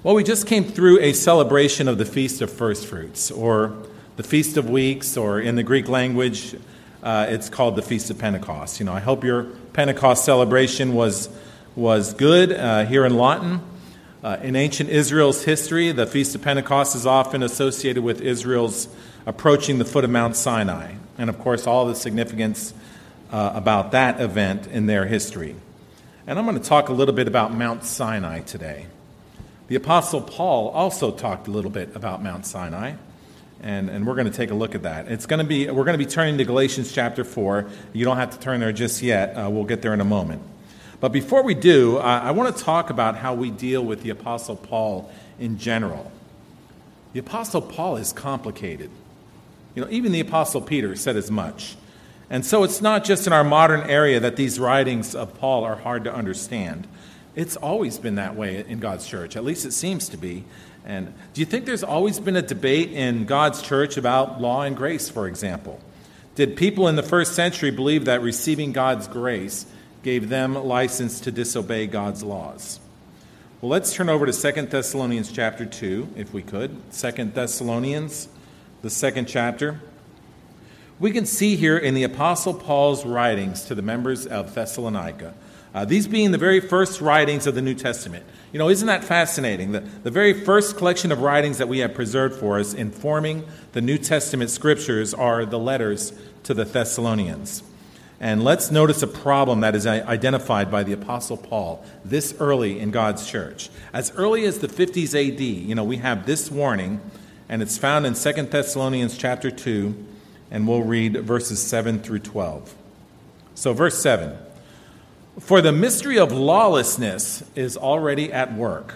Well, we just came through a celebration of the Feast of First Fruits, or the Feast of Weeks, or in the Greek language, it's called the Feast of Pentecost. I hope your Pentecost celebration was good here in Lawton. In ancient Israel's history, the Feast of Pentecost is often associated with Israel's approaching the foot of Mount Sinai, and of course all the significance about that event in their history. And I'm going to talk a little bit about Mount Sinai today. The Apostle Paul also talked a little bit about Mount Sinai, and we're going to take a look at that. We're going to be turning to Galatians chapter 4. You don't have to turn there just yet. We'll get there in a moment. But before we do, I want to talk about how we deal with the Apostle Paul in general. The Apostle Paul is complicated. Even the Apostle Peter said as much. And so it's not just in our modern area that these writings of Paul are hard to understand. It's always been that way in God's church. At least it seems to be. And do you think there's always been a debate in God's church about law and grace, for example? Did people in the first century believe that receiving God's grace gave them license to disobey God's laws? Well, let's turn over to 2 Thessalonians chapter 2, if we could. 2 Thessalonians, the second chapter. We can see here in the Apostle Paul's writings to the members of Thessalonica, these being the very first writings of the New Testament. Isn't that fascinating? The very first collection of writings that we have preserved for us informing the New Testament scriptures are the letters to the Thessalonians. And let's notice a problem that is identified by the Apostle Paul this early in God's church. As early as the 50s AD, we have this warning, and it's found in 2 Thessalonians chapter 2, and we'll read verses 7 through 12. So verse 7. For the mystery of lawlessness is already at work.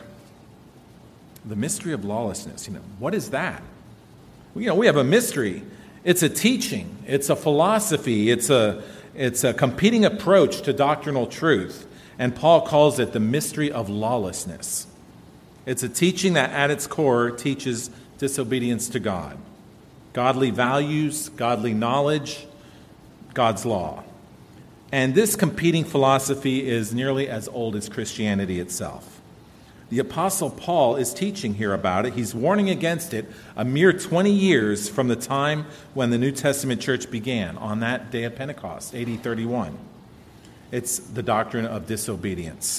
The mystery of lawlessness, what is that? We have a mystery. It's a teaching. It's a philosophy. It's a competing approach to doctrinal truth. And Paul calls it the mystery of lawlessness. It's a teaching that at its core teaches disobedience to God. Godly values, godly knowledge, God's law. And this competing philosophy is nearly as old as Christianity itself. The Apostle Paul is teaching here about it. He's warning against it a mere 20 years from the time when the New Testament church began, on that day of Pentecost, AD 31. It's the doctrine of disobedience.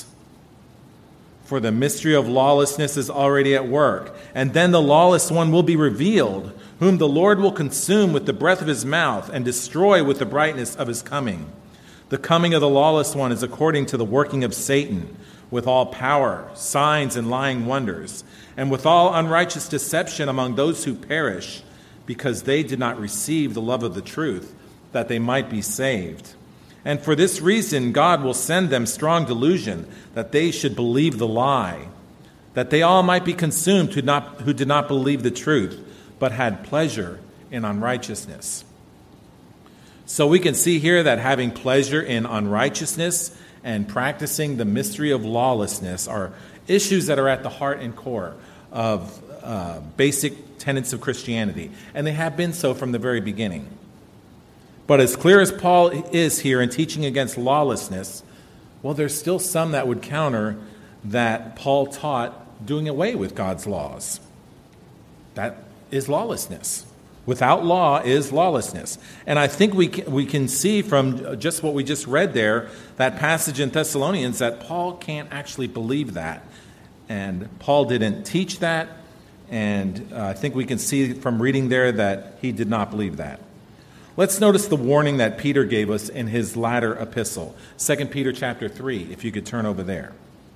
For the mystery of lawlessness is already at work, and then the lawless one will be revealed, whom the Lord will consume with the breath of his mouth and destroy with the brightness of his coming. The coming of the lawless one is according to the working of Satan, with all power, signs, and lying wonders, and with all unrighteous deception among those who perish, because they did not receive the love of the truth, that they might be saved. And for this reason God will send them strong delusion, that they should believe the lie, that they all might be consumed who did not believe the truth, but had pleasure in unrighteousness. So we can see here that having pleasure in unrighteousness and practicing the mystery of lawlessness are issues that are at the heart and core of basic tenets of Christianity. And they have been so from the very beginning. But as clear as Paul is here in teaching against lawlessness, well, there's still some that would counter that Paul taught doing away with God's laws. That is lawlessness. Without law is lawlessness. And I think we can see from just what we just read there, that passage in Thessalonians, that Paul can't actually believe that. And Paul didn't teach that. And I think we can see from reading there that he did not believe that. Let's notice the warning that Peter gave us in his latter epistle. 2 Peter chapter 3, if you could turn over there.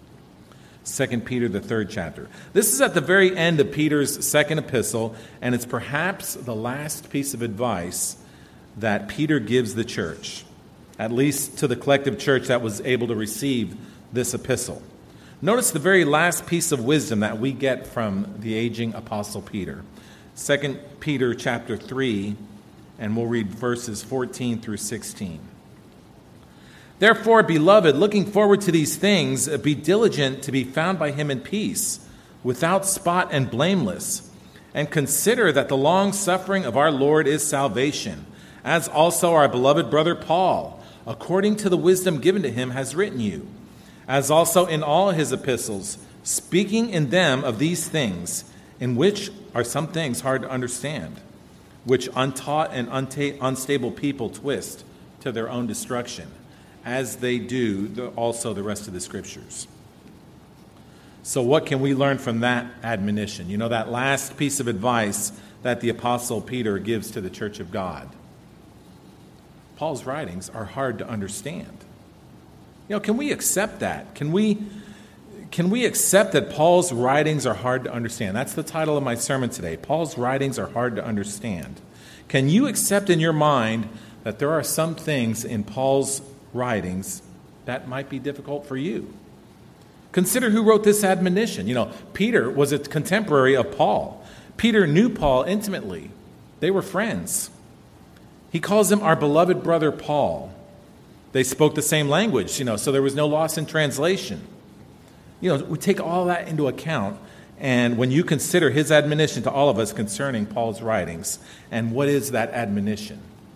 2 Peter, the third chapter. This is at the very end of Peter's second epistle, and it's perhaps the last piece of advice that Peter gives the church, at least to the collective church that was able to receive this epistle. Notice the very last piece of wisdom that we get from the aging Apostle Peter. 2 Peter chapter 3, and we'll read verses 14 through 16. Therefore, beloved, looking forward to these things, be diligent to be found by him in peace, without spot and blameless, and consider that the long suffering of our Lord is salvation, as also our beloved brother Paul, according to the wisdom given to him, has written you, as also in all his epistles, speaking in them of these things, in which are some things hard to understand, which untaught and unstable people twist to their own destruction, as they do also the rest of the Scriptures. So what can we learn from that admonition? You know, that last piece of advice that the Apostle Peter gives to the church of God. Paul's writings are hard to understand. You know, can we accept that? Can we accept that Paul's writings are hard to understand? That's the title of my sermon today. Paul's writings are hard to understand. Can you accept in your mind that there are some things in Paul's writings that might be difficult for you? Consider who wrote this admonition. You know, Peter was a contemporary of Paul. Peter knew Paul intimately. They were friends. He calls him our beloved brother Paul. They spoke the same language, so there was no loss in translation. We take all that into account, and when you consider his admonition to all of us concerning Paul's writings, and what is that admonition?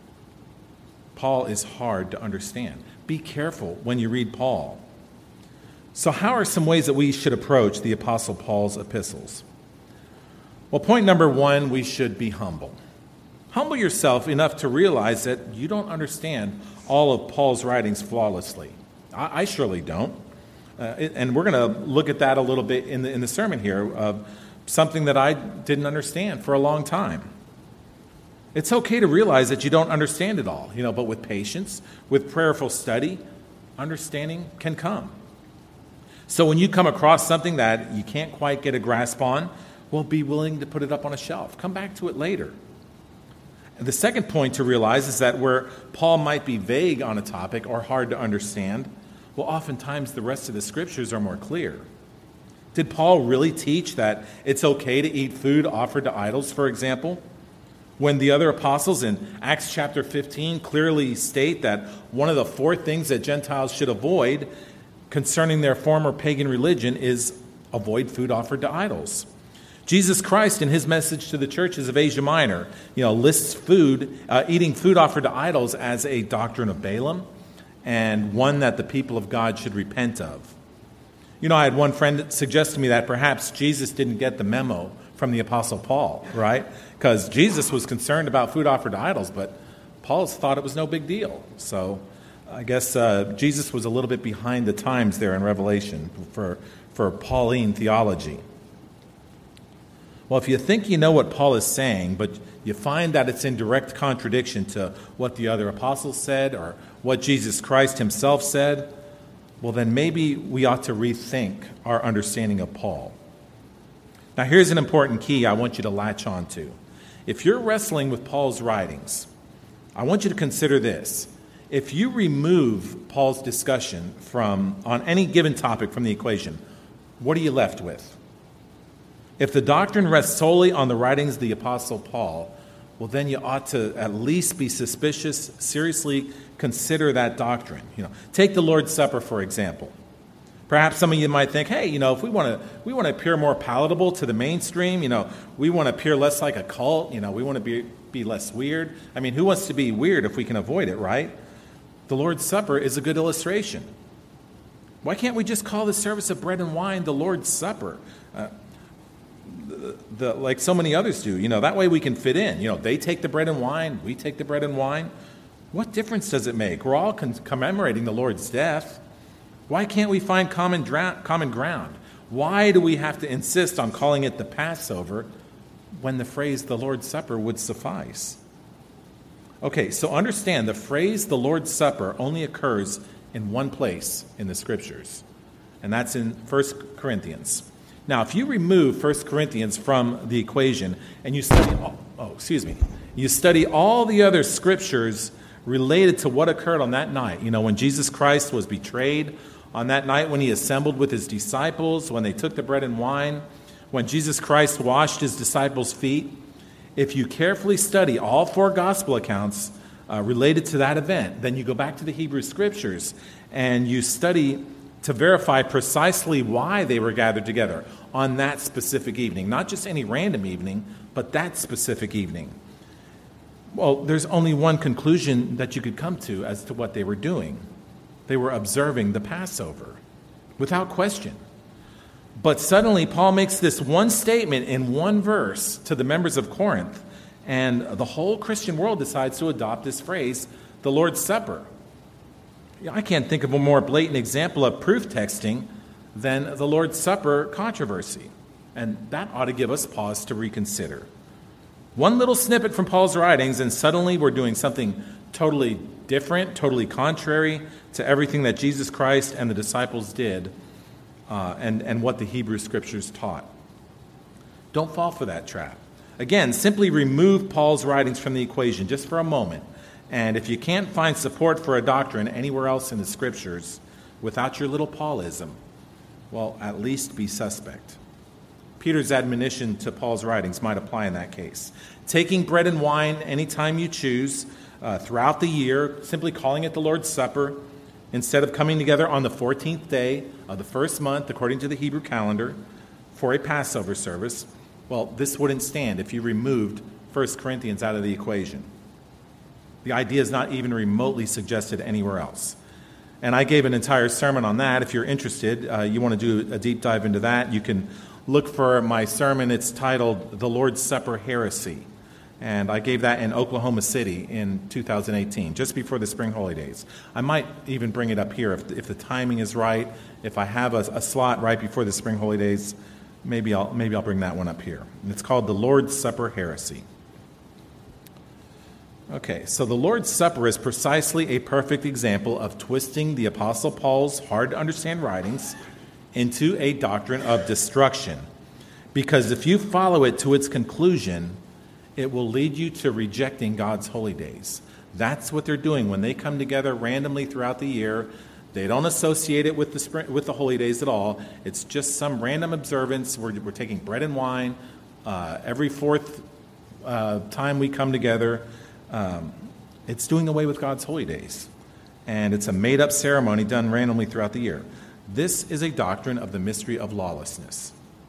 Paul is hard to understand. Be careful when you read Paul. So how are some ways that we should approach the Apostle Paul's epistles? Well, point number one, we should be humble. Humble yourself enough to realize that you don't understand all of Paul's writings flawlessly. I surely don't. And we're going to look at that a little bit in the sermon here, of something that I didn't understand for a long time. It's okay to realize that you don't understand it all, but with patience, with prayerful study, understanding can come. So when you come across something that you can't quite get a grasp on, well, be willing to put it up on a shelf. Come back to it later. And the second point to realize is that where Paul might be vague on a topic or hard to understand, well, oftentimes the rest of the Scriptures are more clear. Did Paul really teach that it's okay to eat food offered to idols, for example? When the other apostles in Acts chapter 15 clearly state that one of the 4 things that Gentiles should avoid concerning their former pagan religion is avoid food offered to idols. Jesus Christ, in his message to the churches of Asia Minor, lists eating food offered to idols as a doctrine of Balaam and one that the people of God should repent of. I had one friend that suggested to me that perhaps Jesus didn't get the memo from the Apostle Paul, right? Because Jesus was concerned about food offered to idols, but Paul thought it was no big deal. So I guess Jesus was a little bit behind the times there in Revelation for Pauline theology. Well, if you think you know what Paul is saying, but you find that it's in direct contradiction to what the other apostles said or what Jesus Christ himself said, well, then maybe we ought to rethink our understanding of Paul. Now, here's an important key I want you to latch on to. If you're wrestling with Paul's writings, I want you to consider this. If you remove Paul's discussion on any given topic from the equation, what are you left with? If the doctrine rests solely on the writings of the Apostle Paul, well, then you ought to at least be suspicious, seriously consider that doctrine. Take the Lord's Supper, for example. Perhaps some of you might think, hey, if we want to appear more palatable to the mainstream, we want to appear less like a cult, we want to be less weird. I mean, who wants to be weird if we can avoid it, right? The Lord's Supper is a good illustration. Why can't we just call the service of bread and wine the Lord's Supper? Like so many others do. That way we can fit in. They take the bread and wine, we take the bread and wine. What difference does it make? We're all commemorating the Lord's death. Why can't we find common ground? Why do we have to insist on calling it the Passover when the phrase the Lord's Supper would suffice? Okay, so understand the phrase the Lord's Supper only occurs in one place in the Scriptures, and that's in 1 Corinthians. Now, if you remove 1 Corinthians from the equation and you study all the other Scriptures related to what occurred on that night, when Jesus Christ was betrayed, on that night when he assembled with his disciples, when they took the bread and wine, when Jesus Christ washed his disciples' feet, if you carefully study all 4 gospel accounts related to that event, then you go back to the Hebrew Scriptures and you study to verify precisely why they were gathered together on that specific evening. Not just any random evening, but that specific evening. Well, there's only one conclusion that you could come to as to what they were doing. They were observing the Passover, without question. But suddenly, Paul makes this one statement in one verse to the members of Corinth, and the whole Christian world decides to adopt this phrase, the Lord's Supper. I can't think of a more blatant example of proof texting than the Lord's Supper controversy, and that ought to give us pause to reconsider. One little snippet from Paul's writings, and suddenly we're doing something totally different, totally contrary to everything that Jesus Christ and the disciples did and what the Hebrew Scriptures taught. Don't fall for that trap. Again, simply remove Paul's writings from the equation just for a moment. And if you can't find support for a doctrine anywhere else in the Scriptures without your little Paulism, well, at least be suspect. Peter's admonition to Paul's writings might apply in that case. Taking bread and wine anytime you choose throughout the year, simply calling it the Lord's Supper, instead of coming together on the 14th day of the first month, according to the Hebrew calendar, for a Passover service, well, this wouldn't stand if you removed 1 Corinthians out of the equation. The idea is not even remotely suggested anywhere else. And I gave an entire sermon on that. If you're interested, you want to do a deep dive into that, you can look for my sermon. It's titled The Lord's Supper Heresy. And I gave that in Oklahoma City in 2018, just before the spring holidays. I might even bring it up here if the timing is right. If I have a slot right before the spring holidays, maybe I'll bring that one up here. And it's called The Lord's Supper Heresy. Okay, so the Lord's Supper is precisely a perfect example of twisting the Apostle Paul's hard-to-understand writings into a doctrine of destruction. Because if you follow it to its conclusion, it will lead you to rejecting God's holy days. That's what they're doing when they come together randomly throughout the year. They don't associate it with the holy days at all. It's just some random observance. We're taking bread and wine every fourth time we come together. It's doing away with God's holy days. And it's a made-up ceremony done randomly throughout the year. This is a doctrine of the mystery of lawlessness.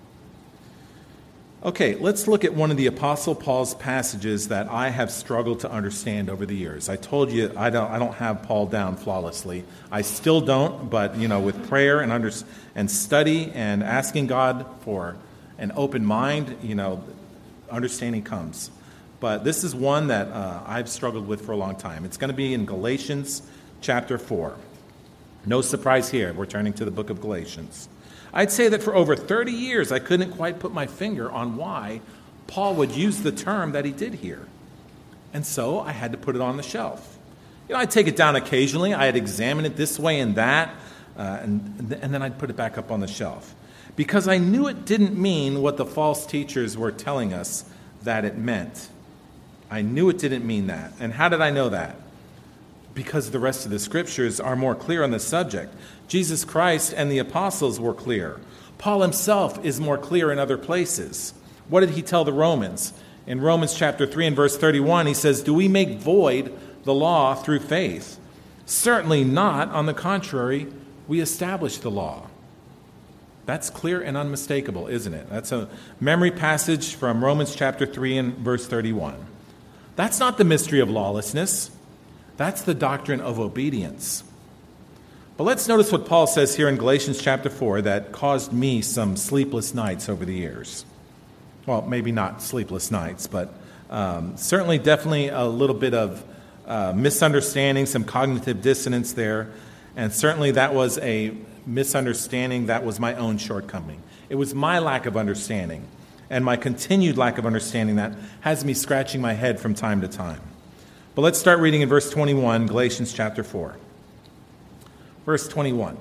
Okay, let's look at one of the Apostle Paul's passages that I have struggled to understand over the years. I told you I don't have Paul down flawlessly. I still don't, but with prayer and study and asking God for an open mind, understanding comes. But this is one that I've struggled with for a long time. It's going to be in Galatians chapter 4. No surprise here. We're turning to the book of Galatians. I'd say that for over 30 years, I couldn't quite put my finger on why Paul would use the term that he did here. And so I had to put it on the shelf. I'd take it down occasionally. I'd examine it this way and that, and then I'd put it back up on the shelf. Because I knew it didn't mean what the false teachers were telling us that it meant. I knew it didn't mean that. And how did I know that? Because the rest of the Scriptures are more clear on the subject. Jesus Christ and the apostles were clear. Paul himself is more clear in other places. What did he tell the Romans? In Romans chapter 3 and verse 31, he says, "Do we make void the law through faith? Certainly not. On the contrary, we establish the law." That's clear and unmistakable, isn't it? That's a memory passage from Romans chapter 3 and verse 31. That's not the mystery of lawlessness. That's the doctrine of obedience. But let's notice what Paul says here in Galatians chapter 4 that caused me some sleepless nights over the years. Well, maybe not sleepless nights, but certainly definitely a little bit of misunderstanding, some cognitive dissonance there. And certainly that was a misunderstanding that was my own shortcoming. It was my lack of understanding and my continued lack of understanding that has me scratching my head from time to time. But let's start reading in verse 21, Galatians chapter 4. Verse 21.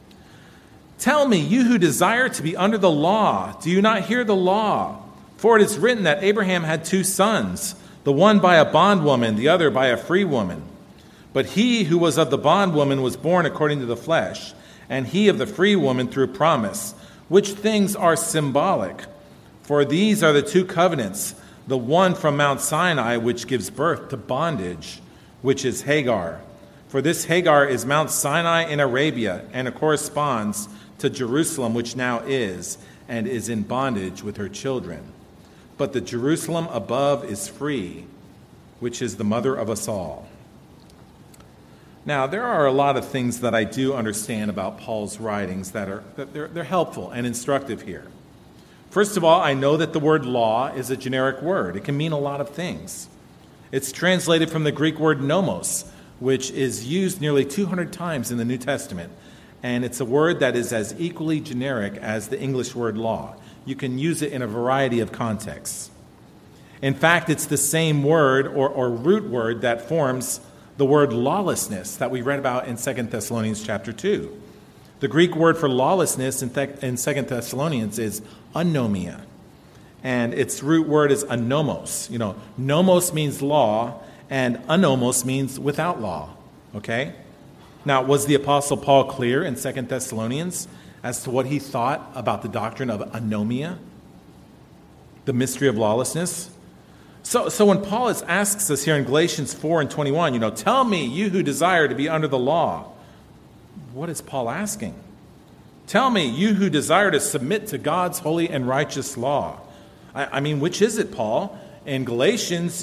"Tell me, you who desire to be under the law, do you not hear the law? For it is written that Abraham had 2 sons, the one by a bondwoman, the other by a free woman. But he who was of the bondwoman was born according to the flesh, and he of the free woman through promise, which things are symbolic. For these are the 2 covenants, the one from Mount Sinai, which gives birth to bondage, which is Hagar. For this Hagar is Mount Sinai in Arabia, and it corresponds to Jerusalem, which now is, and is in bondage with her children. But the Jerusalem above is free, which is the mother of us all." Now, there are a lot of things that I do understand about Paul's writings that they're helpful and instructive here. First of all, I know that the word law is a generic word. It can mean a lot of things. It's translated from the Greek word nomos, which is used nearly 200 times in the New Testament. And it's a word that is as equally generic as the English word law. You can use it in a variety of contexts. In fact, it's the same word or root word that forms the word lawlessness that we read about in 2 Thessalonians chapter 2. The Greek word for lawlessness in 2 Thessalonians is anomia. And its root word is anomos. You know, nomos means law, and anomos means without law. Okay? Now, was the Apostle Paul clear in 2 Thessalonians as to what he thought about the doctrine of anomia, the mystery of lawlessness? So when Paul asks us here in Galatians 4 and 21, tell me, you who desire to be under the law, what is Paul asking? Tell me, you who desire to submit to God's holy and righteous law. I mean, which is it, Paul? In Galatians,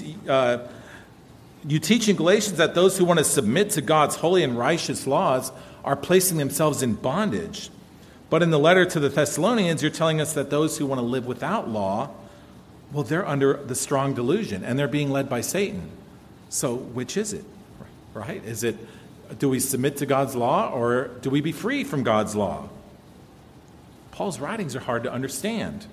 you teach in Galatians that those who want to submit to God's holy and righteous laws are placing themselves in bondage. But in the letter to the Thessalonians, you're telling us that those who want to live without law, well, they're under the strong delusion, and they're being led by Satan. So which is it, right? Is it, do we submit to God's law, or do we be free from God's law? Paul's writings are hard to understand.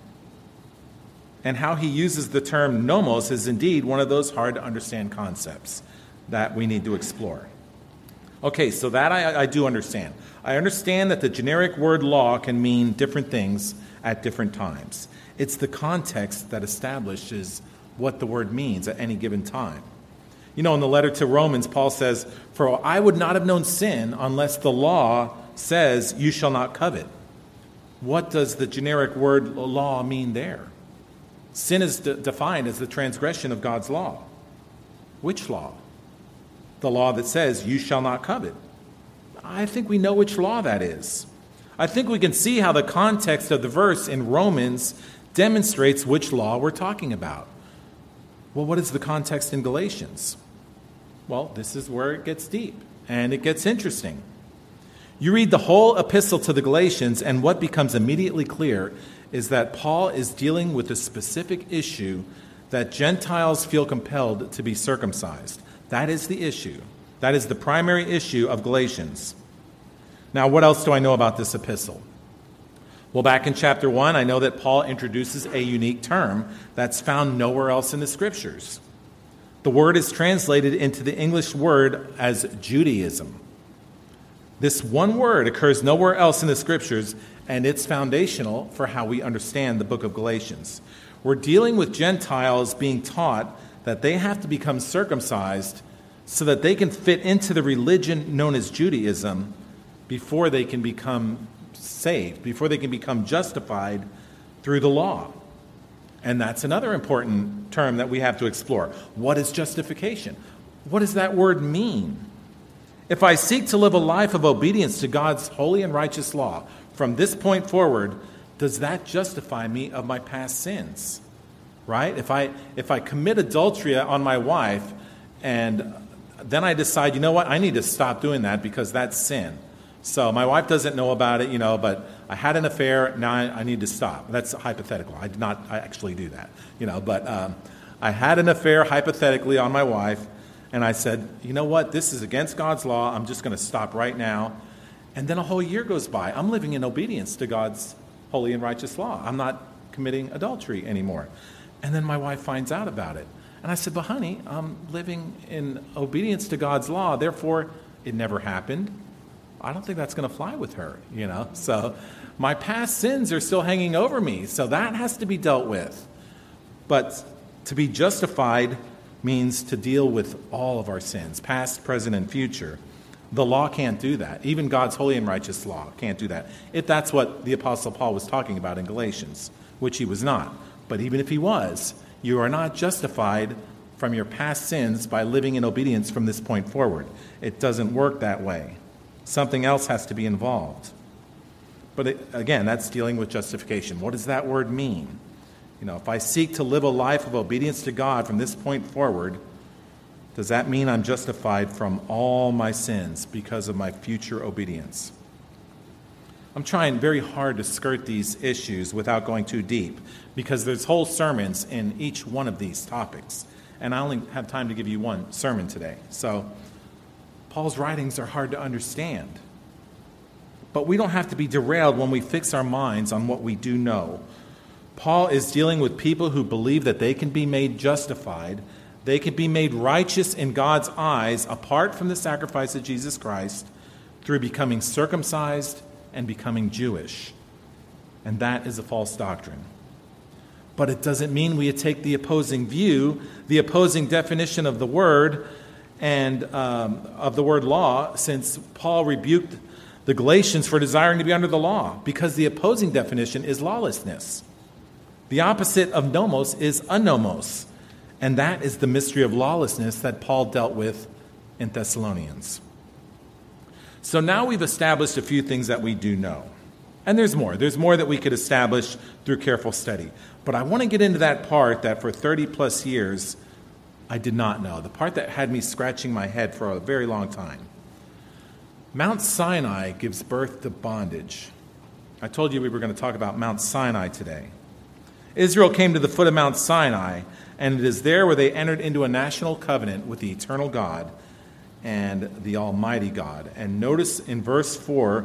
And how he uses the term nomos is indeed one of those hard to understand concepts that we need to explore. Okay, so that I do understand. I understand that the generic word law can mean different things at different times. It's the context that establishes what the word means at any given time. In the letter to Romans, Paul says, "For I would not have known sin unless the law says, 'You shall not covet.'" What does the generic word law mean there? Sin is defined as the transgression of God's law. Which law? The law that says, "You shall not covet." I think we know which law that is. I think we can see how the context of the verse in Romans demonstrates which law we're talking about. Well, what is the context in Galatians? Well, this is where it gets deep and it gets interesting. You read the whole epistle to the Galatians, and what becomes immediately clear is that Paul is dealing with a specific issue that Gentiles feel compelled to be circumcised. That is the issue. That is the primary issue of Galatians. Now, what else do I know about this epistle? Well, back in chapter 1, I know that Paul introduces a unique term that's found nowhere else in the Scriptures. The word is translated into the English word as Judaism. This one word occurs nowhere else in the Scriptures, and it's foundational for how we understand the book of Galatians. We're dealing with Gentiles being taught that they have to become circumcised so that they can fit into the religion known as Judaism before they can become saved, before they can become justified through the law. And that's another important term that we have to explore. What is justification? What does that word mean? If I seek to live a life of obedience to God's holy and righteous law, from this point forward, does that justify me of my past sins? Right? If I commit adultery on my wife, and then I decide, I need to stop doing that because that's sin. So my wife doesn't know about it, but I had an affair, now I need to stop. That's hypothetical. I did not actually do that, but I had an affair hypothetically on my wife, and I said, this is against God's law. I'm just going to stop right now. And then a whole year goes by. I'm living in obedience to God's holy and righteous law. I'm not committing adultery anymore. And then my wife finds out about it. And I said, but honey, I'm living in obedience to God's law. Therefore, it never happened. I don't think that's going to fly with her, So my past sins are still hanging over me. So that has to be dealt with. But to be justified means to deal with all of our sins, past, present, and future. The law can't do that. Even God's holy and righteous law can't do that. If that's what the Apostle Paul was talking about in Galatians, which he was not. But even if he was, you are not justified from your past sins by living in obedience from this point forward. It doesn't work that way. Something else has to be involved. But again, that's dealing with justification. What does that word mean? If I seek to live a life of obedience to God from this point forward, Does that mean I'm justified from all my sins because of my future obedience? I'm trying very hard to skirt these issues without going too deep, because there's whole sermons in each one of these topics, and I only have time to give you one sermon today. So Paul's writings are hard to understand. But we don't have to be derailed when we fix our minds on what we do know. Paul is dealing with people who believe that they can be made justified, they can be made righteous in God's eyes apart from the sacrifice of Jesus Christ through becoming circumcised and becoming Jewish. And that is a false doctrine. But it doesn't mean we take the opposing view, the opposing definition of the word and of the word law, since Paul rebuked the Galatians for desiring to be under the law, because the opposing definition is lawlessness. The opposite of nomos is anomos, and that is the mystery of lawlessness that Paul dealt with in Thessalonians. So now we've established a few things that we do know. And there's more. There's more that we could establish through careful study. But I want to get into that part that for 30 plus years I did not know, the part that had me scratching my head for a very long time. Mount Sinai gives birth to bondage. I told you we were going to talk about Mount Sinai today. Israel came to the foot of Mount Sinai, and it is there where they entered into a national covenant with the eternal God and the Almighty God. And notice in verse 24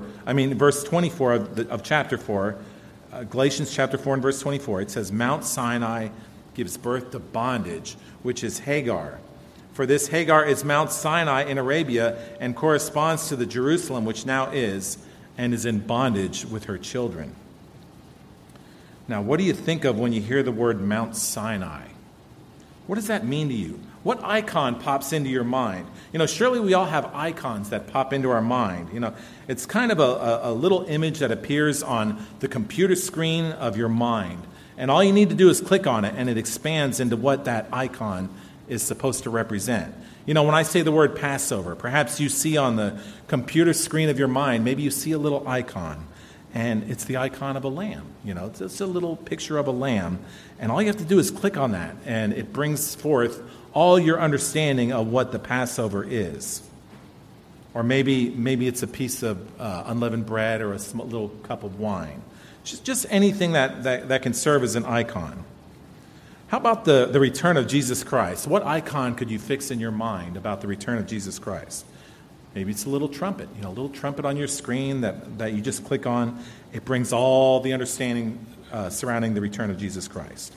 of chapter 4, Galatians chapter 4 and verse 24, it says, Mount Sinai gives birth to bondage, which is Hagar. For this Hagar is Mount Sinai in Arabia and corresponds to the Jerusalem which now is, and is in bondage with her children. Now, what do you think of when you hear the word Mount Sinai? What does that mean to you? What icon pops into your mind? Surely we all have icons that pop into our mind. It's kind of a little image that appears on the computer screen of your mind. And all you need to do is click on it, and it expands into what that icon is supposed to represent. When I say the word Passover, perhaps you see on the computer screen of your mind, maybe you see a little icon. And it's the icon of a lamb. It's just a little picture of a lamb. And all you have to do is click on that, and it brings forth all your understanding of what the Passover is. Or maybe it's a piece of unleavened bread or a little cup of wine. Just anything that can serve as an icon. How about the return of Jesus Christ? What icon could you fix in your mind about the return of Jesus Christ? Maybe it's a little trumpet, a little trumpet on your screen that you just click on. It brings all the understanding surrounding the return of Jesus Christ.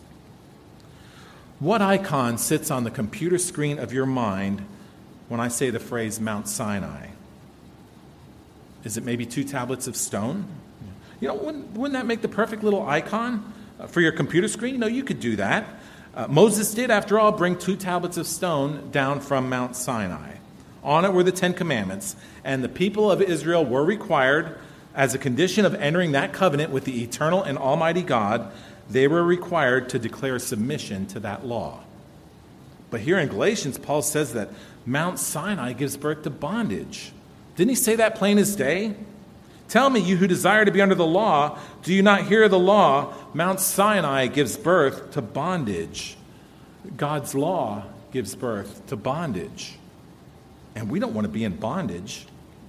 What icon sits on the computer screen of your mind when I say the phrase Mount Sinai? Is it maybe 2 tablets of stone? Wouldn't that make the perfect little icon for your computer screen? You could do that. Moses did, after all, bring 2 tablets of stone down from Mount Sinai. On it were the 10 Commandments, and the people of Israel were required, as a condition of entering that covenant with the eternal and almighty God, they were required to declare submission to that law. But here in Galatians, Paul says that Mount Sinai gives birth to bondage. Didn't he say that plain as day? Tell me, you who desire to be under the law, do you not hear the law? Mount Sinai gives birth to bondage. God's law gives birth to bondage. And we don't want to be in bondage.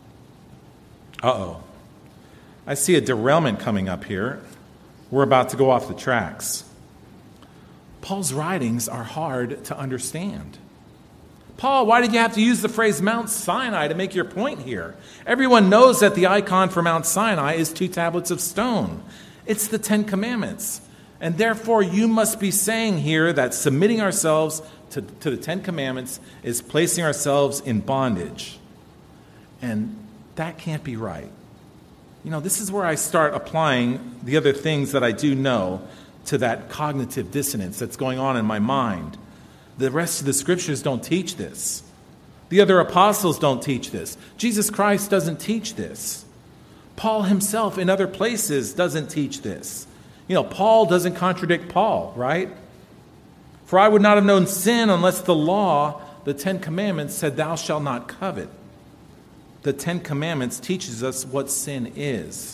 Uh-oh. I see a derailment coming up here. We're about to go off the tracks. Paul's writings are hard to understand. Paul, why did you have to use the phrase Mount Sinai to make your point here? Everyone knows that the icon for Mount Sinai is 2 tablets of stone. It's the 10 Commandments. And therefore, you must be saying here that submitting ourselves to the 10 Commandments is placing ourselves in bondage. And that can't be right. This is where I start applying the other things that I do know to that cognitive dissonance that's going on in my mind. The rest of the scriptures don't teach this. The other apostles don't teach this. Jesus Christ doesn't teach this. Paul himself in other places doesn't teach this. Paul doesn't contradict Paul, right? For I would not have known sin unless the law, the 10 Commandments, said, thou shalt not covet. The 10 Commandments teaches us what sin is.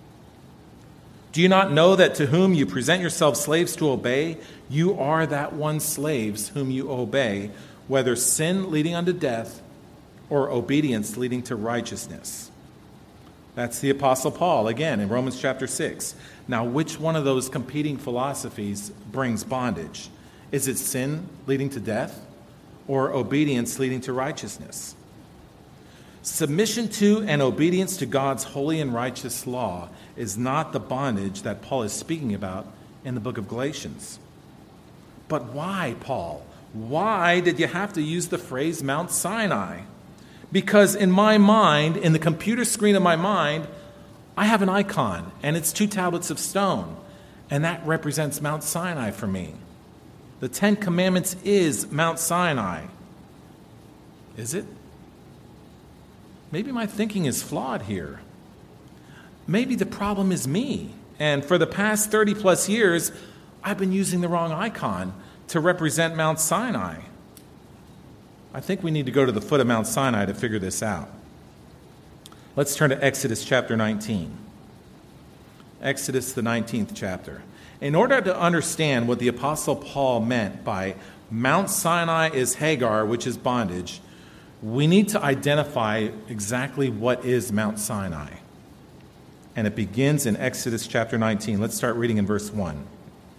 Do you not know that to whom you present yourselves slaves to obey, you are that one slaves whom you obey, whether sin leading unto death or obedience leading to righteousness. That's the Apostle Paul, again, in Romans chapter 6. Now, which one of those competing philosophies brings bondage? Is it sin leading to death or obedience leading to righteousness? Submission to and obedience to God's holy and righteous law is not the bondage that Paul is speaking about in the book of Galatians. But why, Paul? Why did you have to use the phrase Mount Sinai? Because in my mind, in the computer screen of my mind, I have an icon, and it's 2 tablets of stone, and that represents Mount Sinai for me. The 10 Commandments is Mount Sinai. Is it? Maybe my thinking is flawed here. Maybe the problem is me, and for the past 30 plus years, I've been using the wrong icon to represent Mount Sinai. I think we need to go to the foot of Mount Sinai to figure this out. Let's turn to Exodus chapter 19. Exodus, the 19th chapter. In order to understand what the Apostle Paul meant by Mount Sinai is Hagar, which is bondage, we need to identify exactly what is Mount Sinai. And it begins in Exodus chapter 19. Let's start reading in verse 1.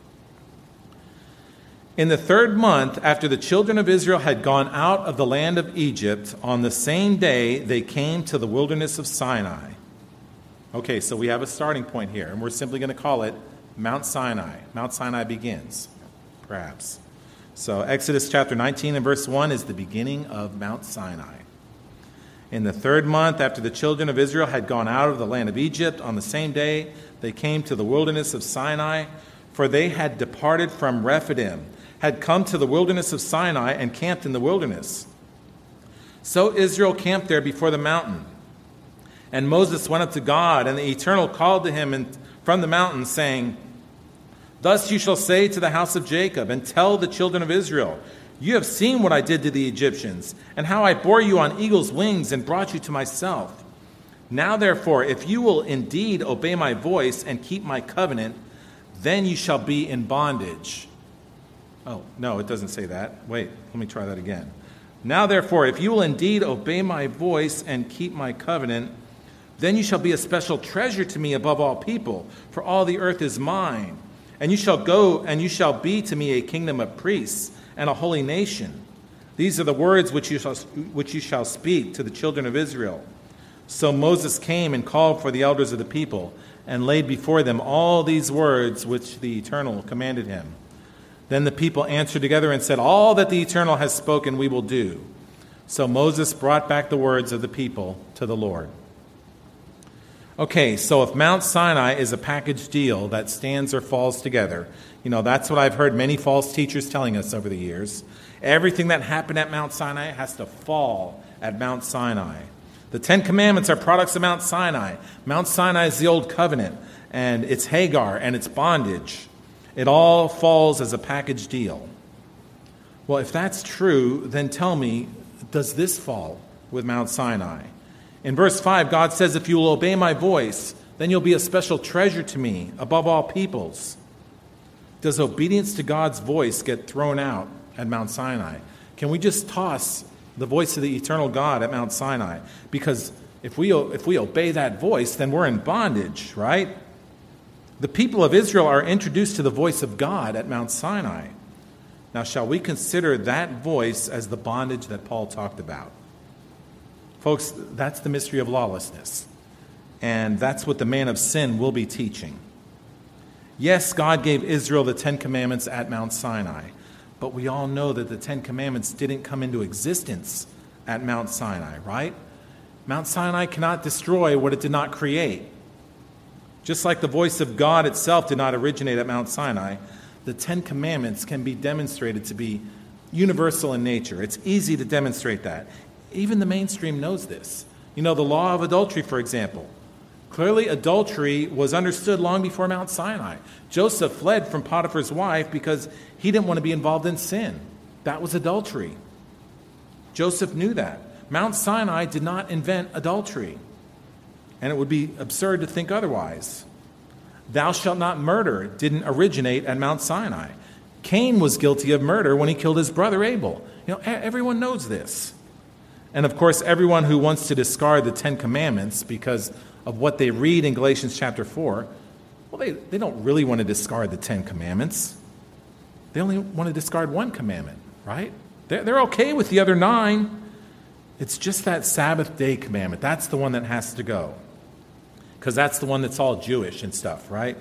In the 3rd month, after the children of Israel had gone out of the land of Egypt, on the same day they came to the wilderness of Sinai. Okay, so we have a starting point here, and we're simply going to call it Mount Sinai. Mount Sinai begins, perhaps. So Exodus chapter 19 and verse 1 is the beginning of Mount Sinai. In the 3rd month, after the children of Israel had gone out of the land of Egypt, on the same day they came to the wilderness of Sinai, for they had departed from Rephidim, had come to the wilderness of Sinai and camped in the wilderness. So Israel camped there before the mountain. And Moses went up to God, and the Eternal called to him from the mountain, saying, Thus you shall say to the house of Jacob, and tell the children of Israel, You have seen what I did to the Egyptians, and how I bore you on eagle's wings and brought you to myself. Now therefore, if you will indeed obey my voice and keep my covenant, then you shall be in bondage. Oh, no, it doesn't say that. Wait, let me try that again. Now, therefore, if you will indeed obey my voice and keep my covenant, then you shall be a special treasure to me above all people, for all the earth is mine. And you shall go, and you shall be to me a kingdom of priests and a holy nation. These are the words which you shall speak to the children of Israel. So Moses came and called for the elders of the people, and laid before them all these words which the Eternal commanded him. Then the people answered together and said, All that the Eternal has spoken we will do. So Moses brought back the words of the people to the Lord. Okay, so if Mount Sinai is a package deal that stands or falls together, that's what I've heard many false teachers telling us over the years. Everything that happened at Mount Sinai has to fall at Mount Sinai. The 10 Commandments are products of Mount Sinai. Mount Sinai is the Old Covenant, and it's Hagar, and it's bondage. It all falls as a package deal. Well, if that's true, then tell me, does this fall with Mount Sinai? In verse 5, God says, If you will obey my voice, then you'll be a special treasure to me above all peoples. Does obedience to God's voice get thrown out at Mount Sinai? Can we just toss the voice of the eternal God at Mount Sinai? Because if we obey that voice, then we're in bondage, right? The people of Israel are introduced to the voice of God at Mount Sinai. Now, shall we consider that voice as the bondage that Paul talked about? Folks, that's the mystery of lawlessness. And that's what the man of sin will be teaching. Yes, God gave Israel the 10 Commandments at Mount Sinai. But we all know that the 10 Commandments didn't come into existence at Mount Sinai, right? Mount Sinai cannot destroy what it did not create. Just like the voice of God itself did not originate at Mount Sinai, the 10 Commandments can be demonstrated to be universal in nature. It's easy to demonstrate that. Even the mainstream knows this. The law of adultery, for example. Clearly, adultery was understood long before Mount Sinai. Joseph fled from Potiphar's wife because he didn't want to be involved in sin. That was adultery. Joseph knew that. Mount Sinai did not invent adultery. And it would be absurd to think otherwise. Thou shalt not murder didn't originate at Mount Sinai. Cain was guilty of murder when he killed his brother Abel. Everyone knows this. And of course, everyone who wants to discard the Ten Commandments because of what they read in Galatians chapter 4, well, they don't really want to discard the Ten Commandments. They only want to discard one commandment, right? They're okay with the other 9. It's just that Sabbath day commandment. That's the one that has to go. Because that's the one that's all Jewish and stuff, right?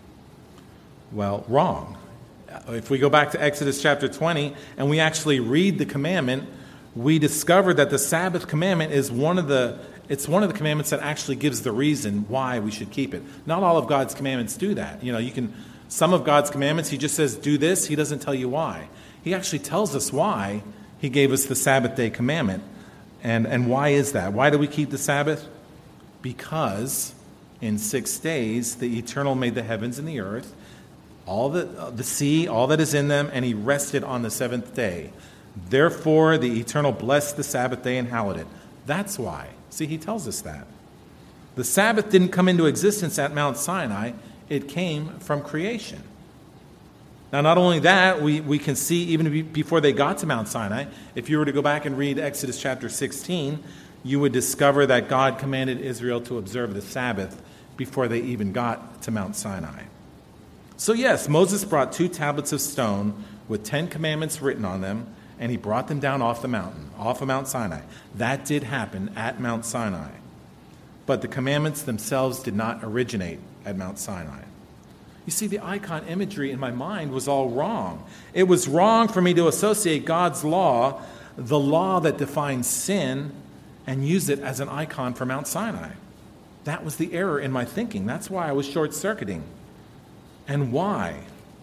Well, wrong. If we go back to Exodus chapter 20 and we actually read the commandment, we discover that the Sabbath commandment is one of the commandments that actually gives the reason why we should keep it. Not all of God's commandments do that. Some of God's commandments, he just says, do this. He doesn't tell you why. He actually tells us why he gave us the Sabbath day commandment. And why is that? Why do we keep the Sabbath? Because in 6 days, the Eternal made the heavens and the earth, all the sea, all that is in them, and he rested on the 7th day. Therefore, the Eternal blessed the Sabbath day and hallowed it. That's why. See, he tells us that. The Sabbath didn't come into existence at Mount Sinai. It came from creation. Now, not only that, we can see even before they got to Mount Sinai, if you were to go back and read Exodus chapter 16, you would discover that God commanded Israel to observe the Sabbath before they even got to Mount Sinai. So yes, Moses brought 2 tablets of stone with 10 commandments written on them, and he brought them down off the mountain, off of Mount Sinai. That did happen at Mount Sinai. But the commandments themselves did not originate at Mount Sinai. You see, the icon imagery in my mind was all wrong. It was wrong for me to associate God's law, the law that defines sin, and use it as an icon for Mount Sinai. That was the error in my thinking. That's why I was short-circuiting. And why?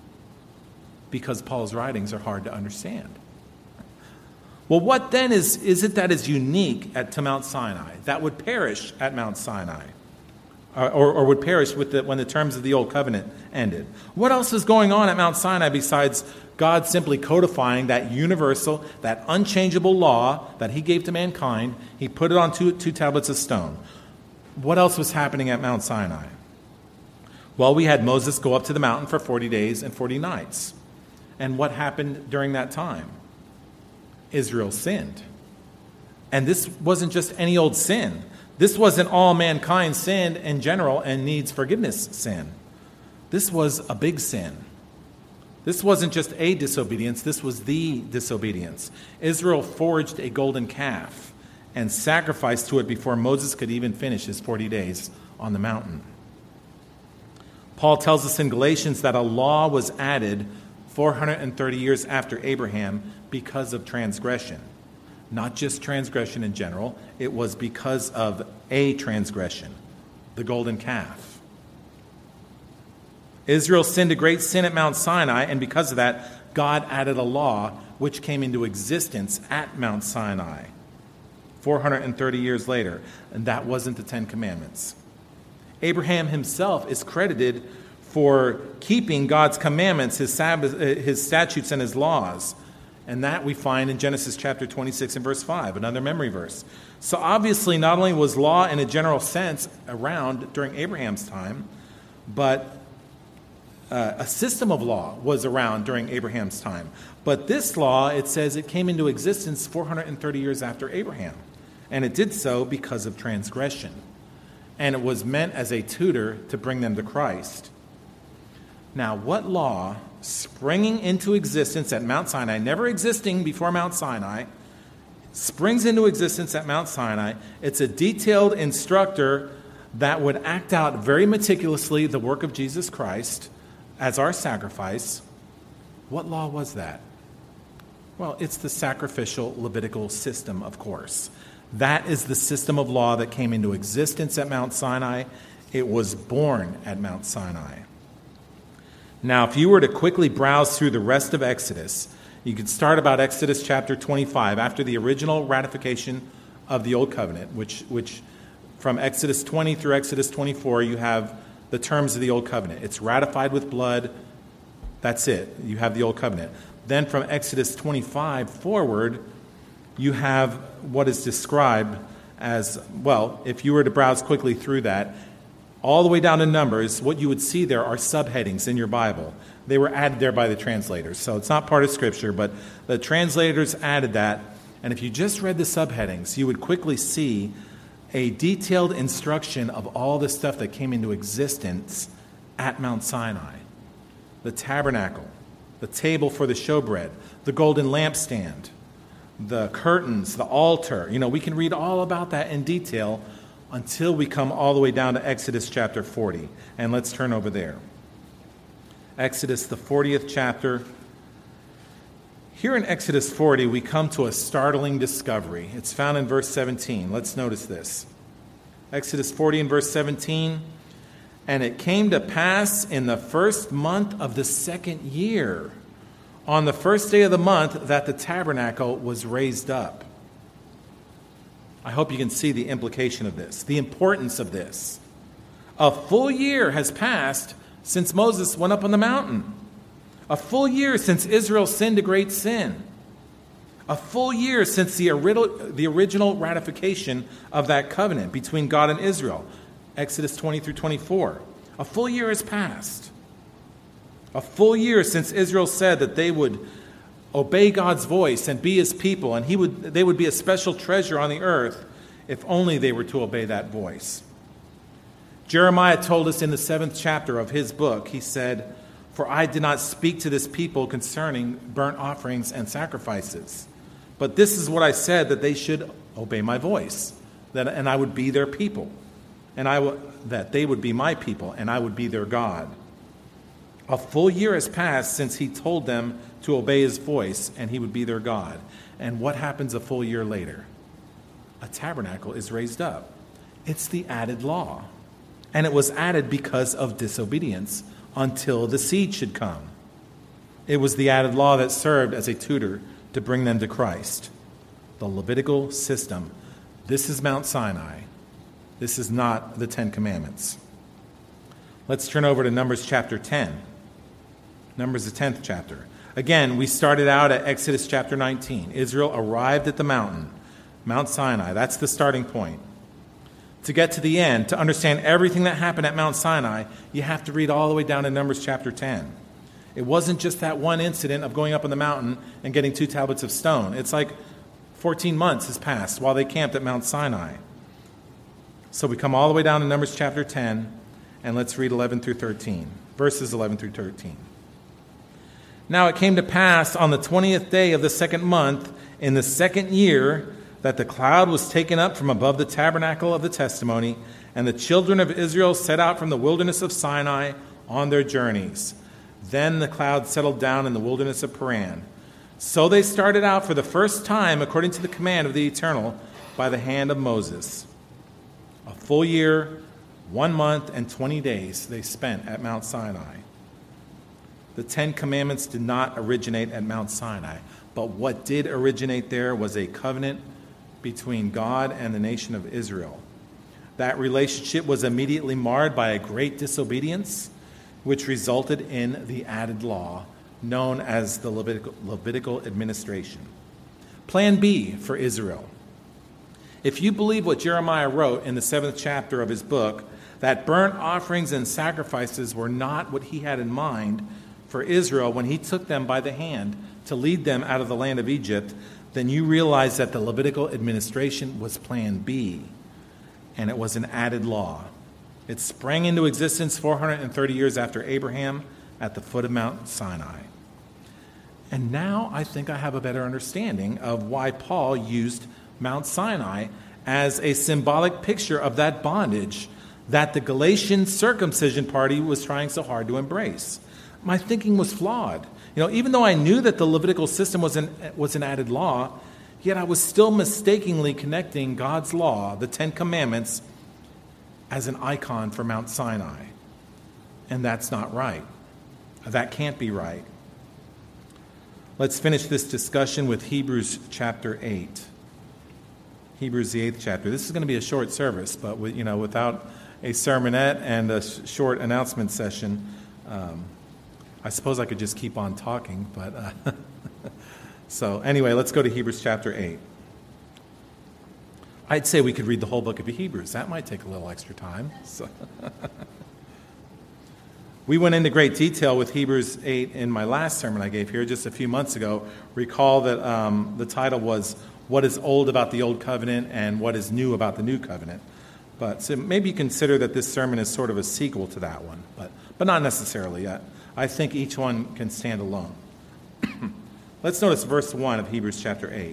Because Paul's writings are hard to understand. Well, what then is it that is unique to Mount Sinai that would perish at Mount Sinai? Or would perish when the terms of the Old Covenant ended? What else is going on at Mount Sinai besides God simply codifying that universal, that unchangeable law that he gave to mankind? He put it on two tablets of stone. What else was happening at Mount Sinai? Well, we had Moses go up to the mountain for 40 days and 40 nights. And what happened during that time? Israel sinned. And this wasn't just any old sin. This wasn't all mankind sinned in general and needs forgiveness sin. This was a big sin. This wasn't just a disobedience. This was the disobedience. Israel forged a golden calf and sacrificed to it before Moses could even finish his 40 days on the mountain. Paul tells us in Galatians that a law was added 430 years after Abraham because of transgression. Not just transgression in general, it was because of a transgression, the golden calf. Israel sinned a great sin at Mount Sinai, and because of that, God added a law which came into existence at Mount Sinai 430 years later, and that wasn't the Ten Commandments. Abraham himself is credited for keeping God's commandments, his statutes, and his laws. And that we find in Genesis chapter 26 and verse 5, another memory verse. So obviously, not only was law in a general sense around during Abraham's time, but a system of law was around during Abraham's time. But this law, it says it came into existence 430 years after Abraham. And it did so because of transgression. And it was meant as a tutor to bring them to Christ. Now, what law springing into existence at Mount Sinai, never existing before Mount Sinai, springs into existence at Mount Sinai? It's a detailed instructor that would act out very meticulously the work of Jesus Christ as our sacrifice. What law was that? Well, it's the sacrificial Levitical system, of course. That is the system of law that came into existence at Mount Sinai. It was born at Mount Sinai. Now, if you were to quickly browse through the rest of Exodus, you could start about Exodus chapter 25, after the original ratification of the Old Covenant, which from Exodus 20 through Exodus 24, you have the terms of the Old Covenant. It's ratified with blood. That's it. You have the Old Covenant. Then from Exodus 25 forward, you have what is described as, well, if you were to browse quickly through that, all the way down to Numbers, what you would see there are subheadings in your Bible. They were added there by the translators. So it's not part of Scripture, but the translators added that. And if you just read the subheadings, you would quickly see a detailed instruction of all the stuff that came into existence at Mount Sinai. The tabernacle, the table for the showbread, the golden lampstand, the curtains, the altar. We can read all about that in detail until we come all the way down to Exodus chapter 40. And let's turn over there. Exodus, the 40th chapter. Here in Exodus 40, we come to a startling discovery. It's found in verse 17. Let's notice this. Exodus 40 and verse 17. And it came to pass in the first month of the second year, on the first day of the month, that the tabernacle was raised up. I hope you can see the implication of this, the importance of this. A full year has passed since Moses went up on the mountain. A full year since Israel sinned a great sin. A full year since the original ratification of that covenant between God and Israel. Exodus 20 through 24. A full year has passed. A full year since Israel said that they would obey God's voice and be his people, and they would be a special treasure on the earth if only they were to obey that voice. Jeremiah told us in the 7th chapter of his book, he said, "For I did not speak to this people concerning burnt offerings and sacrifices. But this is what I said, that they should obey my voice, and I would be their people, and that they would be my people, and I would be their God." A full year has passed since he told them to obey his voice, and he would be their God. And what happens a full year later? A tabernacle is raised up. It's the added law. And it was added because of disobedience until the seed should come. It was the added law that served as a tutor to bring them to Christ. The Levitical system. This is Mount Sinai. This is not the Ten Commandments. Let's turn over to Numbers chapter 10. Numbers, the 10th chapter. Again, we started out at Exodus chapter 19. Israel arrived at the mountain, Mount Sinai. That's the starting point. To get to the end, to understand everything that happened at Mount Sinai, you have to read all the way down to Numbers chapter 10. It wasn't just that one incident of going up on the mountain and getting 2 tablets of stone. It's like 14 months has passed while they camped at Mount Sinai. So we come all the way down to Numbers chapter 10, and let's read 11 through 13. Verses 11 through 13. Now it came to pass on the 20th day of the second month, in the second year, that the cloud was taken up from above the tabernacle of the testimony, and the children of Israel set out from the wilderness of Sinai on their journeys. Then the cloud settled down in the wilderness of Paran. So they started out for the first time according to the command of the Eternal by the hand of Moses. A full year, 1 month, and 20 days they spent at Mount Sinai. The Ten Commandments did not originate at Mount Sinai, but what did originate there was a covenant between God and the nation of Israel. That relationship was immediately marred by a great disobedience, which resulted in the added law known as the Levitical administration. Plan B for Israel. If you believe what Jeremiah wrote in the 7th chapter of his book, that burnt offerings and sacrifices were not what he had in mind for Israel when he took them by the hand to lead them out of the land of Egypt, then you realize that the Levitical administration was plan B, and it was an added law. It sprang into existence 430 years after Abraham at the foot of Mount Sinai. And now I think I have a better understanding of why Paul used Mount Sinai as a symbolic picture of that bondage that the Galatian circumcision party was trying so hard to embrace. My thinking was flawed. Even though I knew that the Levitical system was an added law, yet I was still mistakenly connecting God's law, the Ten Commandments, as an icon for Mount Sinai. And that's not right. That can't be right. Let's finish this discussion with Hebrews chapter 8. Hebrews, the 8th chapter. This is going to be a short service, but without a sermonette and a short announcement session, I suppose I could just keep on talking, but so anyway, let's go to Hebrews chapter 8. I'd say we could read the whole book of Hebrews. That might take a little extra time. So. We went into great detail with Hebrews 8 in my last sermon I gave here just a few months ago. Recall that the title was, What is Old About the Old Covenant and What is New About the New Covenant? But so maybe consider that this sermon is sort of a sequel to that one, but not necessarily yet. I think each one can stand alone. Let's notice verse 1 of Hebrews chapter 8.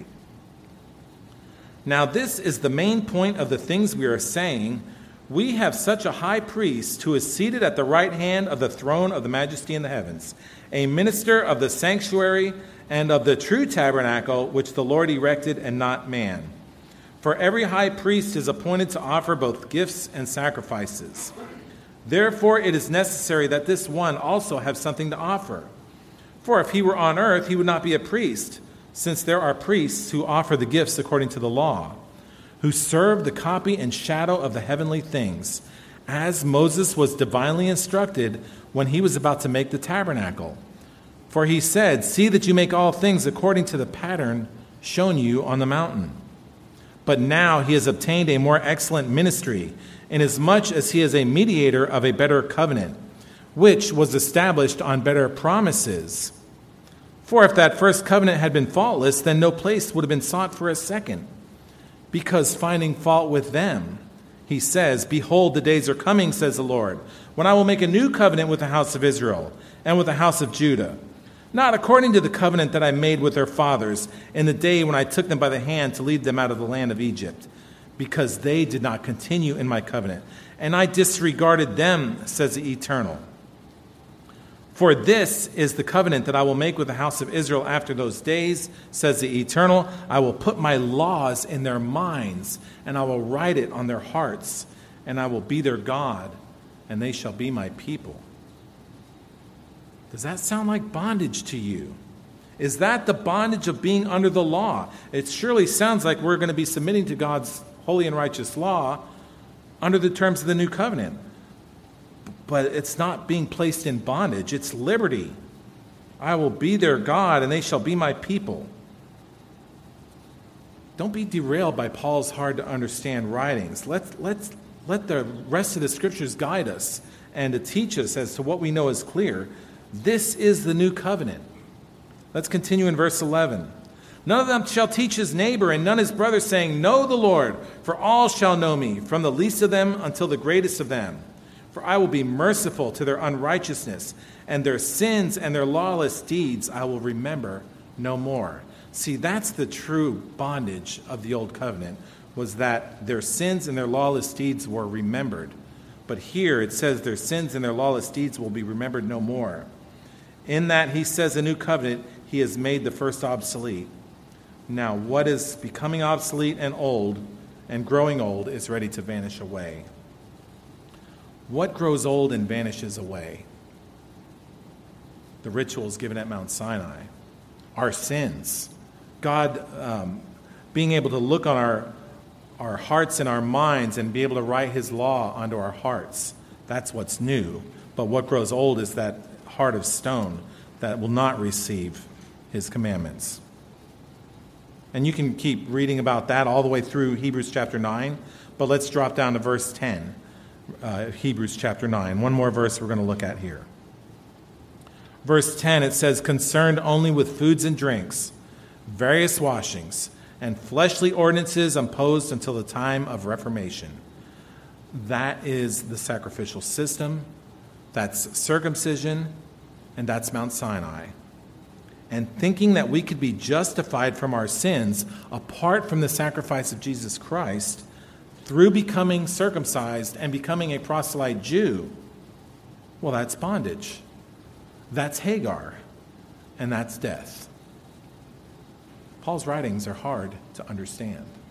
Now this is the main point of the things we are saying. We have such a high priest who is seated at the right hand of the throne of the majesty in the heavens, a minister of the sanctuary and of the true tabernacle which the Lord erected and not man. For every high priest is appointed to offer both gifts and sacrifices. Therefore it is necessary that this one also have something to offer. For if he were on earth, he would not be a priest, since there are priests who offer the gifts according to the law, who serve the copy and shadow of the heavenly things, as Moses was divinely instructed when he was about to make the tabernacle. For he said, "See that you make all things according to the pattern shown you on the mountain." But now he has obtained a more excellent ministry, inasmuch as he is a mediator of a better covenant, which was established on better promises. For if that first covenant had been faultless, then no place would have been sought for a second. Because finding fault with them, he says, "Behold, the days are coming, says the Lord, when I will make a new covenant with the house of Israel and with the house of Judah, not according to the covenant that I made with their fathers in the day when I took them by the hand to lead them out of the land of Egypt, because they did not continue in my covenant, and I disregarded them, says the Eternal. For this is the covenant that I will make with the house of Israel after those days, says the Eternal. I will put my laws in their minds, and I will write it on their hearts, and I will be their God, and they shall be my people." Does that sound like bondage to you? Is that the bondage of being under the law? It surely sounds like we're going to be submitting to God's holy and righteous law under the terms of the new covenant. But it's not being placed in bondage. It's liberty. I will be their God, and they shall be my people. Don't be derailed by Paul's hard-to-understand writings. Let the rest of the Scriptures guide us and to teach us as to what we know is clear. This is the new covenant. Let's continue in verse 11. None of them shall teach his neighbor and none his brother, saying, "Know the Lord," for all shall know me, from the least of them until the greatest of them. For I will be merciful to their unrighteousness, and their sins and their lawless deeds I will remember no more. See, that's the true bondage of the old covenant, was that their sins and their lawless deeds were remembered. But here it says their sins and their lawless deeds will be remembered no more. In that he says a new covenant, he has made the first obsolete. Now what is becoming obsolete and old and growing old is ready to vanish away. What grows old and vanishes away? The rituals given at Mount Sinai. Our sins. God being able to look on our hearts and our minds and be able to write his law onto our hearts. That's what's new. But what grows old is that heart of stone that will not receive his commandments. And you can keep reading about that all the way through Hebrews chapter 9, but let's drop down to verse 10, Hebrews chapter 9. One more verse we're going to look at here. Verse 10, it says, "Concerned only with foods and drinks, various washings, and fleshly ordinances imposed until the time of Reformation." That is the sacrificial system, that's circumcision, and that's Mount Sinai. And thinking that we could be justified from our sins apart from the sacrifice of Jesus Christ through becoming circumcised and becoming a proselyte Jew, well, that's bondage. That's Hagar, and that's death. Paul's writings are hard to understand.